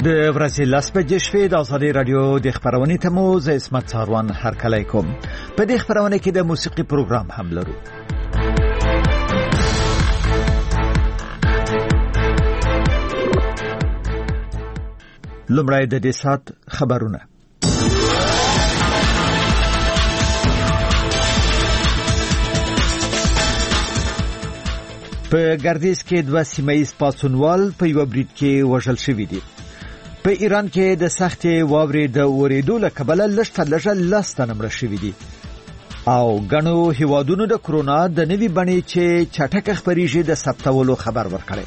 د ورځې لاس بجې شوې د ازادي رادیو د خبرونې تمو ز اسمت ساروان هرکلی کوم. په دې خبرونه کې د موسیقي پروګرام هم لرو. لومړی د دې سات خبرونه. په ګردیز کې 2 سیمه‌یز پاڅونوال په یو برید کې وژل شوي دي. په ایران کې د سختې واورې د اورېدو له کبله لږ تر لږه 10 تنه مړه شوي دي او ګڼو هیوادونو د کرونا د نوي بڼې چې چټکه خپریږي د ثبتولو خبر ورکړی.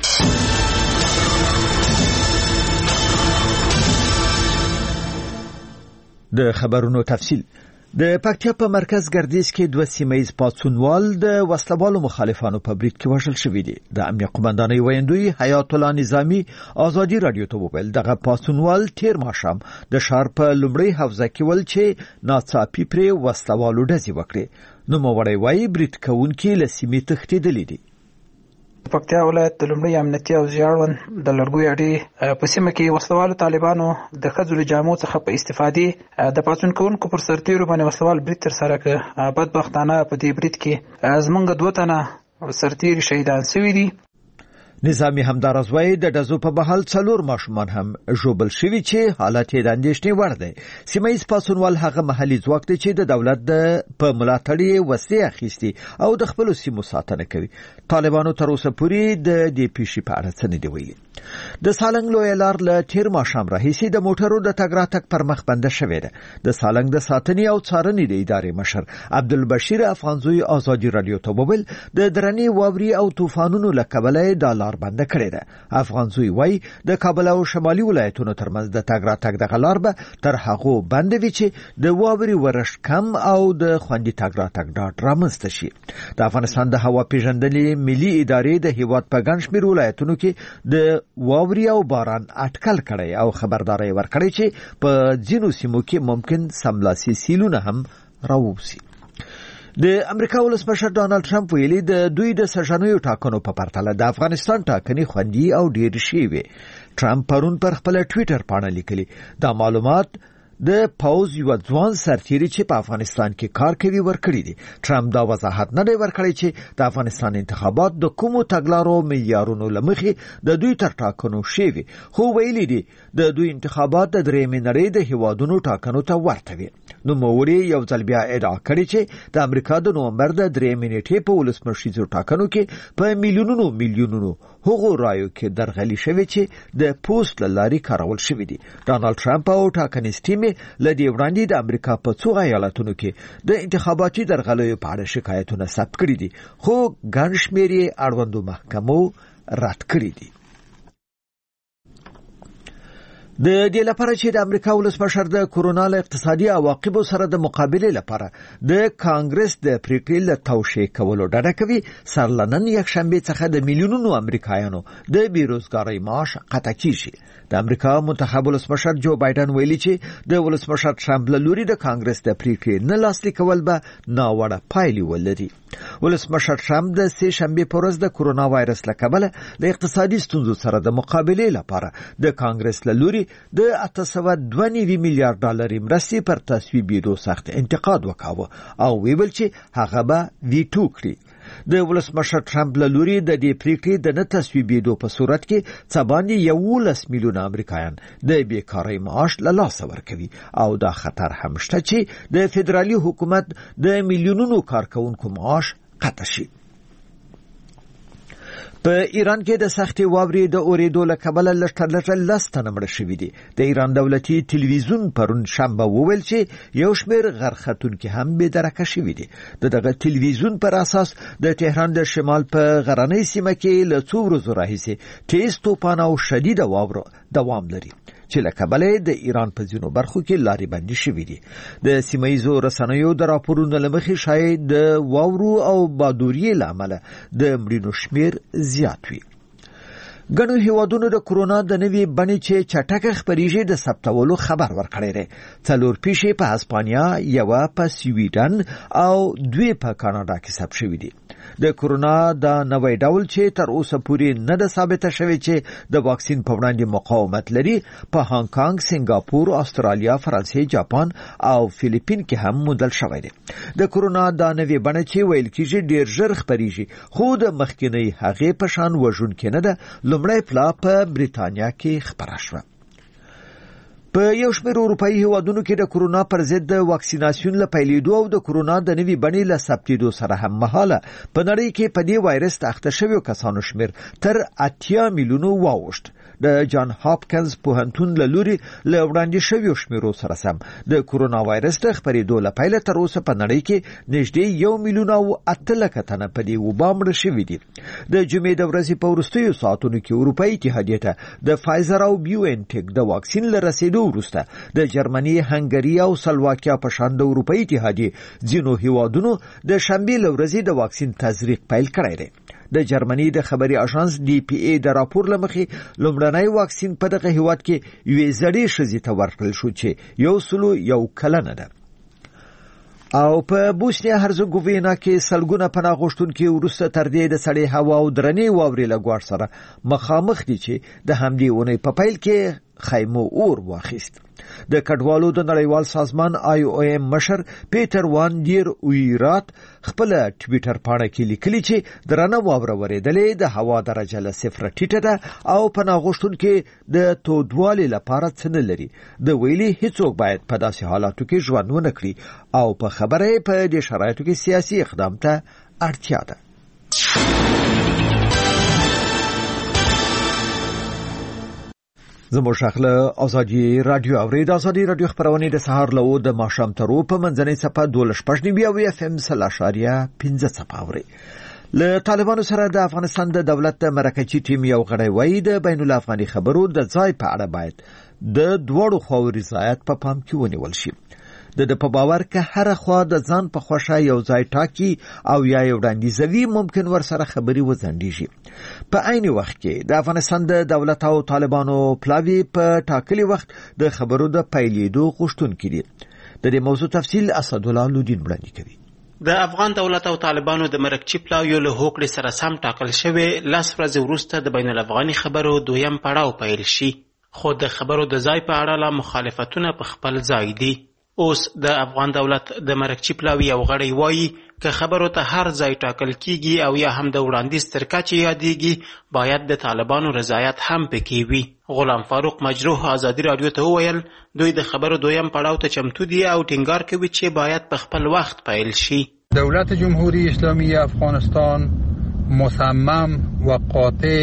د خبرونو تفصیل. د پکتیا په مرکز ګردیز کې 2 سیمه‌یز پاڅونوال د وسلوالو مخالفانو په برید کې وژل شوي دي. د امنیه قومندانۍ ویاندوی حیات الله نظامی ازادي رادیو ته وویل دغه پاڅونوال تیر ماښام د ښار په لومړۍ حوزه کې ول چې ناڅاپي پرې وسلوالو ډزې وکړې. نوموړی وایي برید کوونکي له سیمې تښتېدلي دي. پکتیا ولایت د لومړی امنیتي او زیړون د لړګوي اډې په سیمه کې وسلوالو طالبانو د ښځو له جامو څخه په استفادې د پاڅون کوونکو پر سرتیرو باندې وسلوال برید ترسره کړ. بدبختانه په دې برید کې زموږ 2 تنه سرتیر شهیدان شوي دي. نظامی همدارز وایي د ډزو په بهال 4 ماشومان هم ژوبل شوي چې حالت یې د اندېښنې وړ دی. سیمه‌یز پاڅونوال هغه محلي ځواک دی چې د دولت په ملاتړ یې وسلې اخیستي او د خپلو سیمو ساتنه کوي. طالبانو تر اوسه پورې د دې پیښې په اړه څه نه دي ویلي. د سالنګ لویه لار له تیر ماښام راهیسې د موټرو د تګ راتګ پر مخ بنده شوې ده. د سالنګ د ساتنې او څارنې د ادارې مشر عبدالبشیر افغانزوی ازادي رادیو ته وویل د درنې واورې او طوفانونو له کبله د لار بنده کړې ده. افغانزوی وایي د کابل او شمالي ولایتونو ترمنځ د تګ راتګ دغه لار به تر هغو بنده وي چې د واورې ورښت کم او د خوندي تګ راتګ ډاډ رامنځته شي. د افغانستان د هوا پیژندنې ملي ادارې د هیواد په ګڼ شمېر ولایتونو کې د واورې او باران اټکل کړی او خبرداري ورکړی چې په ځینو سیمو کې ممکن سملاسي سیلونه هم راووسي. د امریکا ولسمشر ډانلډ ټرمپ ویلي د دوی د سږنیو ټاکنو په پرتله د افغانستان ټاکنې خوندي او ډېر شي وي. ټرمپ پرون پر خپل ټویټر باندې لیکلي دا معلومات د پاوز یو ځوان سرتیری چې په افغانستان کې کار کوي ورکړي دي. ټرمپ دا وضاحت نه دی ورکړی چې د افغانستان انتخابات د کومو تګلارو معیارونو لمخې د دوی تر ټاکنو شوي، خو ویلي دي د دوی انتخابات د درېیمې نړۍ د هیوادونو ټاکنو ته ورته وي. نوموړي یو ځل بیا ادعا کړې چې د امریکا د نومبر د 3 نیټې په ولسمشریزو ټاکنو کې په میلیونونو هغو رایو کې درغلي شوې چې د پوسټ لاري کارول شوې دي. ډانلډ ټرمپ او ټاکنیز ټیم لدی وړاندې د امریکا په څو ایالتونو کې د انتخاباتي درغلیو په اړه شکایتونه ثبت کړي دي، خو ګڼ شمېر یې اړوندو محکمو رد کړي دي. د دې لپاره چې د امریکا ولسمشر د کرونا له اقتصادي عواقبو سره د مقابله لپاره د کانګرس د پریکړې له توشیح کولو ډډه کوي، سرلنن یکشنبه څخه د میلیونونو امریکایانو د بیروزګارۍ معاش قطع کیږي. د امریکا منتخب ولسمشر جو بایدن ویلي چې د ولسمشر ټرمپ له لوري د کانګرس د پریکړې نه لاسلیک کول به ناوړه پایلې ولري. ولسمشر ټرمپ د سه شنبه په ورځ د کرونا وایرس له کبله د اقتصادي ستونزو سره د مقابله لپاره د کانګرس له لوري د 802 میلیارډ ډالر مرستې پر تصویبېدو سخت انتقاد وکاوه او ویل چې هغه به ویټو کړي. د ولسمشر ټرمپ له لوري د دې پریکړې د نه تصویبېدو په صورت کې څه باندې 11 میلیونه امریکایان د بیکارۍ معاش له لاسه ورکوي او دا خطر هم شته چې د فدرالي حکومت د میلیونونو کارکونکو معاش قطع شي. په ایران کې د سختې واورې د اورېدو له کبله لږ تر لږه 10 تنه مړه شوي دي. د ایران دولتي تلویزیون پرون شنبه وویل چې یو شمېر غرختونکي هم بېدرکه شوي دي. دغه تلویزیون پر اساس د تهران د شمال په غرنۍ سیمه کې له څو ورځو راهیسې تیز توپان او شدیده واوره دوام لري چې له کبله د ایران په ځینو برخو کې لارې بندي شوي دي. د سیمه‌یزو رسنیو د راپورونو له مخې شاید د واورو او بادوري له امله د مړینو شمېر زیات وي. ګڼو هیوادونو د کرونا د نوي بڼې چې چټکه خپریږي د ثبتولو خبر ورکړی دی. 4 پیښې په هسپانیا، 1 په سویډن او 2 په کاناډا کې ثبت شوې دي. د کرونا د نوې ډول چې تر اوسه پورې نه ده ثابته شوې چې د واکسین په وړاندې مقاومت لري، په هانګ کانګ، سنگاپور، استرالیا، فرانسې، جاپان او فلیپین کې هم موندل شوی دی. د کرونا د نوې بڼه چې ویل کېږي ډیر ژر خپریږي، خو د مخکینی هغې په شان وژونکې نه ده. لومړی پلا په بریتانیا کې خپره شوه. په یو شمېر اروپایي هیوادونو کې د کرونا پر ضد د واکسیناسیون له پیلېدو او د کرونا د نوي بڼې له ثبتېدو سره هم مهاله په نړۍ کې په دې وایرس د اخته شویو کسانو شمېر تر 80 میلیونو واوښت. د جان هاپکنز پوهنتون له لوري له وړاندې شویو شمیرو سره سم د کرونا وایرس د خپرېدو له پیله تر اوسه په نړۍ کې نږدې 1 میلیون او 8 لکه تنه په دې وبا مړه شوي دي. د جمعې د ورځې په وروستیو ساعتونو کې اروپایي اتحادیې ته د فایزر او بیو ان ټیک د واکسین له رسېدو وروسته د جرمني، هنګري او سلواکیا په شان د اروپایي اتحادیې ځینو هیوادونو د شنبې له ورځې د واکسین تزریق پیل کړی دی. د جرمني د خبري اژانس ډي پی ای د راپور لمخې لومړنی واکسین په دغه هیواد کې یوې زړې ښځې ته ورکړل شو چې 101 کلنه ده. او په بوسنیا هرزګووینا کې سلګونه پناه غوښتونکي وروسته تر دې د سړې هوا او درنې واورې له ګواښ سره مخامخ دي چې د همدې اونۍ په پیل کې خیمو اور واخیست. د کډوالو د نړیوال سازمان آی او ایم مشر پیټر وان ډیر ویرات خپل ټویټر پاڼه کې لیکلي چې درنه واوره ورېدلې د هوا درجه له 0 ټیټه ده او پناه غوښتونکي د تودوالي لپاره څه نه لري. د ویلي هیڅوک باید په داسې حالاتو کې ژوند ونه کړي او په خبره په دې شرایطو کې سیاسي اقدام ته اړتیا ده. زموږ شاخله ازادي رادیو اورید. ازادي رادیو خبرونه د سهار له د ماښام تر په منځنۍ صفه 12.9 او اف ام 3.15 صفه اوري. له طالبانو سره د افغانستان د دولت د مرکزی ټیم یو غړی وایي د بین الافغاني خبرو د ځای په اړه باید د دوړو خواو رضایت په پام کې ونیول شي. د په باور که هر خوا د ځان په خوښه یو ځای ټاکي او یا یو وړاندیزوي ممکن ورسره خبري وځنډيږي. په عین وخت کې د افغانستان د دولت او طالبانو پلاوی په ټاکلي وخت د خبرو د پیلېدو غوښتونکي دي. د دې موضوع تفصیل اسدالله لودین وړاندې کوي. د افغان دولت او طالبانو د مرکزی پلاوی له هوکړې سره سم ټاکل شوی 10 ورځې وروسته د بین الافغاني خبرو دویم پړاو پیل شي، خو د خبرو د ځای په اړه لا مخالفتونه په خپل ځای دي. اوس د افغان دولت د مرکزی پلاوی یو غړی وایي که خبرو ته هر ځای ټاکل کیږي او یا هم د وړاندیز تر کچې یادېږي باید د طالبانو رضایت هم پکې وي. غلام فاروق مجروح ازادي رادیو ته وویل دوی د خبرو دویم پړاو ته چمتو دي او ټینګار کوي چې باید په خپل وخت پیل شي. دولت جمهوری اسلامی افغانستان مصمم و قاطع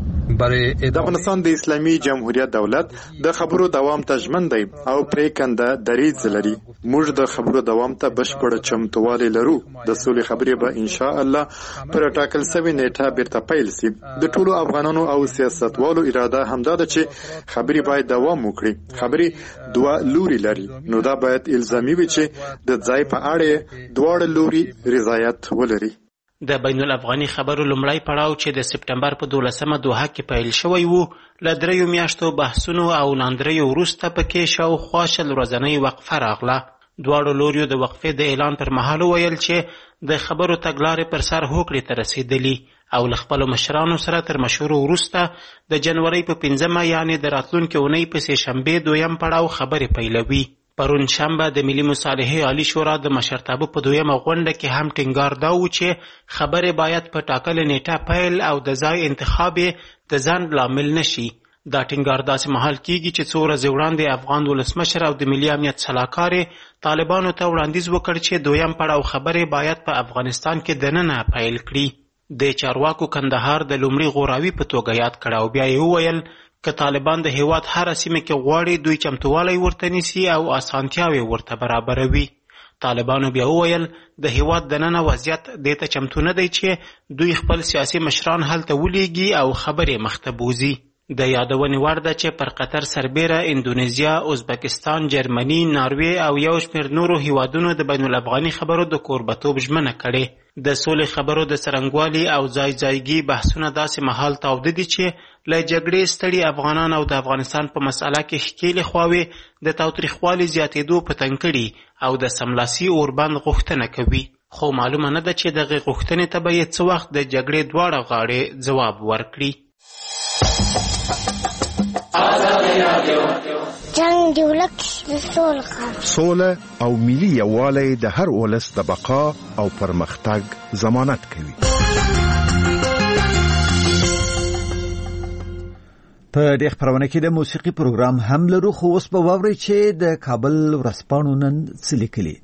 د افغانستان د اسلامي جمهوریت دولت د خبرو دوام ته ژمن دی او پریکنده دریځ لري. موږ د خبرو دوام ته بشپړ چمتووالی لرو. د سولې خبرې به ان شاء الله پر ټاکل شوې نیټه بیرته پیل شي. د ټولو افغانانو او سیاستوالو اراده همدا ده چې خبرې باید دوام وکړي. خبرې دوه لوري لري، نو دا باید الزامي وي چې د ځای په اړه دواړه لوري رضایت ولري. د بین الافغاني خبرو لومړی پړاو چې د سپټمبر په 12مه دوحه کې پیل شوی وو له 3 میاشتو بحثونو او لاندریو وروسته پکې شاوخوا 100 ورځنۍ وقفه راغله. دواړو لوریو د وقفې د اعلان پر مهال ویل چې د خبرو تګلارې پر سر هوکړې ته رسېدلي او له خپلو مشرانو سره تر مشورو وروسته د جنورۍ په 5مه یعنې د راتلونکې اونۍ په سې شنبې دویم پړاو خبرې پیلوي. پرون شنبه د ملي مصالحې عالی شورا د مشرتابه په دویمه غونډه کې هم ټینګار دا و چې خبرې باید په ټاکلې نیټه پیل او د ځای انتخاب د ځنډ لامل نشي. دا ټینګار داسې مهال کیږي چې څو ورځې وړاندې افغان ولسمشر او د ملي امنیت سلاکار طالبانو ته وړاندیز وکړ چې دویم پړاو خبرې باید په افغانستان کې دننه پیل کړي. د چارواکو کندهار د لومړي غوراوي په توګه یاد کړ او بیا یې وویل که طالبان د هیواد هر سیمه کې غواړي دوی چمتووالی ورته نیسي او اسانتیاوې ورته برابروي. طالبانو بیا وویل د هیواد دننه وضعیت دې ته چمتو نه دی چې دوی خپل سیاسي مشران هلته ولیږي او خبرې مخته بوزي. د یادونې وړ ده چې پر قطر سربیره اندونیزیا، ازبکستان، جرمني، ناروې او یو شمېر نورو هیوادونو د بین الافغاني خبرو د کوربتوب ژمنه کړې. د سولې خبرو د څرنګوالي او ځایګي بحثونه داسې مهال تاوده دي چې له جګړې ستړي افغانان او د افغانستان په مسأله کې ښکېلې خواوې د تاوتریخوالي زیاتېدو په تنګ کړي او د سملاسي اوربند غوښتنه کوي. خو معلومه نه ده چې دغې غوښتنې ته به یې څه وخت د جګړې دواړه غاړې ځواب ورکړي. جنگ د ولس د سوله او ملي یووالی د هر ولس د بقا او پرمختګ ضمانت کوي. په دې خبرونه کې د موسیقي پروګرام هم لرو، خو اوس به واورئ چې د کابل ورځپاڼو نن څه لیکلي.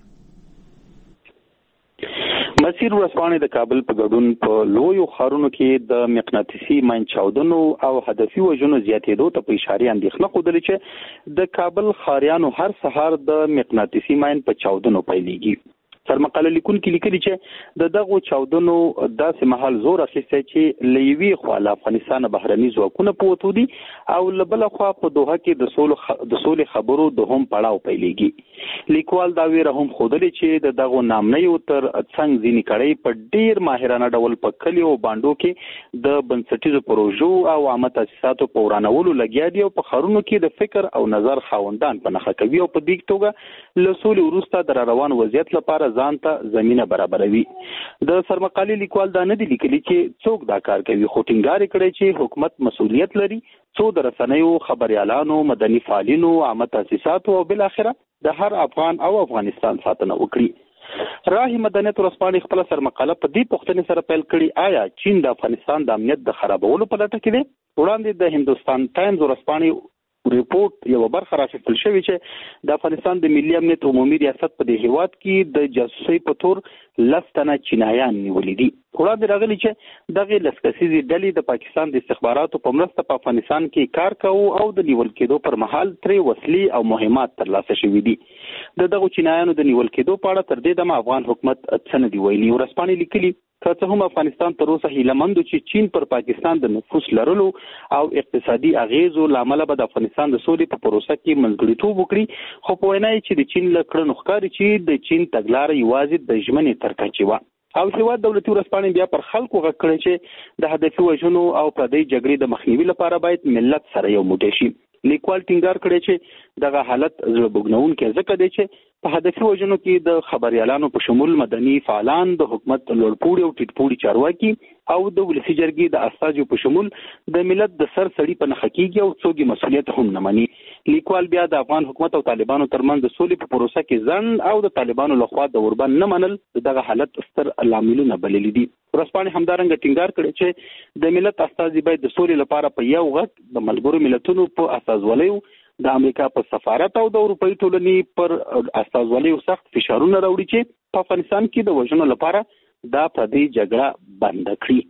مسیر ورځپاڼې د کابل په ګډون په لویو ښارونو کې د مقناطیسي ماین چاودنو او هدفي وژنو زیاتېدو ته په اشاره اندېښنه ښودلې چې د کابل ښاریانو هر سهار د مقناطیسي ماین په چاودنو پیلېږي. سرمقاله لیکونکي لیکلي چې د دغو چاودنو داسې مهال زور اخیستی چې له یوې خوا له افغانستانه بهرني ځواکونه په وتو دي او له بله خوا په دوحه کې د سولې خبرو دوهم پړاو پیلېږي. لیکوال دا ویره هم ښودلې چې د دغو نامنیو تر څنګ ځینې کړۍ په ډېر ماهرانه ډول په کلیو او بانډو کې د بنسټیزو پروژو او عامه تاسیساتو په ورانولو لګیا دي او په ښارونو کې د فکر او نظر خاوندان په نښه کوي او په دې توګه له سولې وروسته د روان وضعیت لپاره ځان ته زمينه برابروي. د سرمقالي لیکوال دا نه دي لیکلي چې څوک دا کار کوي، خو ټینګار کړی چې حکومت مسؤلیت لري څو د رسنیو، خبريالانو، مدني فعالینو، عامه تاسیساتو او بل اخره د هر افغان او افغانستان ساتنه وکړي. راهي مدنیت ورځپاڼې خپل سرمقاله په دې پوښتنې سره پیل کړي، آیا چین د افغانستان د امنیت د خرابولو په لټه کې دی؟ وړاندې د هندوستان ټایمز ورځپاڼې ریپورت یو برخه راغستل شوی چې د افغانستان د ملي امنیت عمومي ریاست په دې هیواد کې د جاسوسي په تور 10 تنه چینایان نیولې دي. وړاندې راغلي چې دغه لسکسیزي ډلې د پاکستان د استخباراتو په مرسته په افغانستان کې کار کوي او د نیول کېدو پر مهال ترې وسلې او مهمات ترلاسه شوې دي. دغه چینایانو د نیول کېدو په اړه تر دې دمه افغان حکومت څه نه دی ویلي. ورځپاڼې لیکلي که څه هم افغانستان تر اوسه هیلهمند چې چین پر پاکستان د نفوذ لرلو او اقتصادي اغیزو لامل به د افغانستان د سولې په پروسه کې منځګړیتوب وکړي، خو په وینا یې چې د چین له کړنو ښکاري چې د چین تګلاره یوازې د ژمنې تر کچې وه. او هیواد دولتي ورځپاڼې بیا پر خلکو غږ کړی چې د هدفي وژنو او پردۍ جګړې د مخنیوي لپاره باید ملت سره یو موټی شي. لیکوال ټینګار کړی چې دغه حالت زړه بوږنونکی ځکه دی چې په هدفي وژنو کې د خبريالانو په شمول مدني فعالان، د حکومت لوړپوړي او ټیټپوړي چارواکي او د ولسي جرګې د استازو په شمول د ملت د سر سړي په نښه کېږي او څوک مسؤلیت هم نه مني. لیکوال بیا د افغان حکومت او طالبانو ترمنځ د سولې په پروسه کې ځنډ او د طالبانو لخوا د اوربند نه منل دغه حالت ستر لاملونه بللي دي. ورځپاڼې همدارنګه ټینګار کړی چې د ملت استازي باید د سولې لپاره په یو غږ د ملګرو ملتونو په استازولیو، د امریکا په سفارت او د اروپایي ټولنې پر استازولیو سخت فشارونه راوړي چې په افغانستان کې د وژنو لپاره دا پردۍ جګړه بند کړي.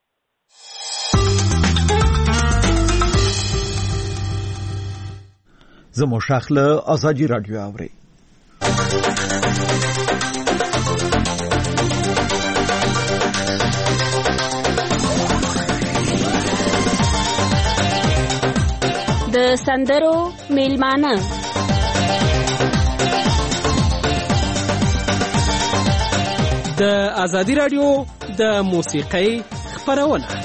زمو شاخله ازادي رادیو اوري. د سندرو میلمانه د ازادي رادیو د موسیقۍ خبرونه.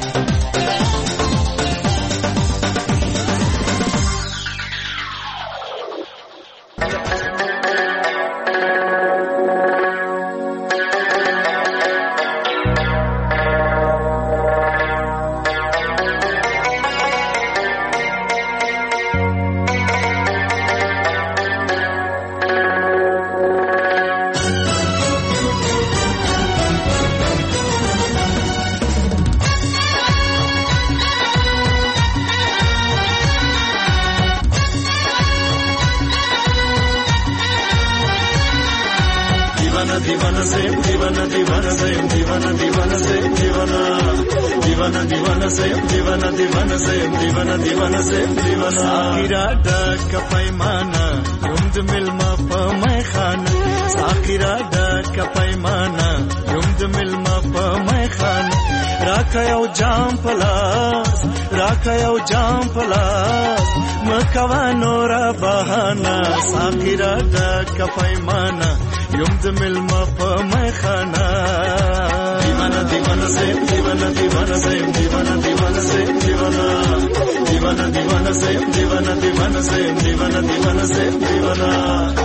یو جام پلاس مکوا نورا بهانا ساقیرا د کپایمانا یم د ملما په مخانه دیوانه دیوانه زم دیوانه دیوانه زم دیوانه دیوانه زم دیوانه دیوانه دیوانه زم دیوانه دیوانه زم دیوانه دیوانه زم دیوانه